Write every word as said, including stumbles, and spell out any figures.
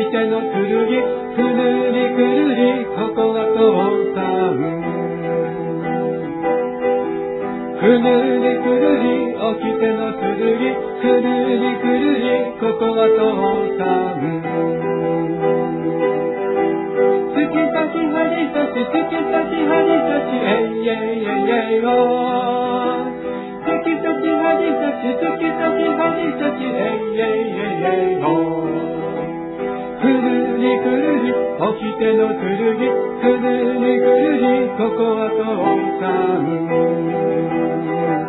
ての剣、くるりくるり、ここは父さん。くるりくるり、起きての剣、くるりくるり、ここは父さん。突き刺し針刺し、突き刺し針刺し、えいえいえいえいおー。突き刺し針刺し、突き刺し針刺し、えいえいえいえいおー。くるりくるり、起きての剣、くるりくるり、ここは父さん。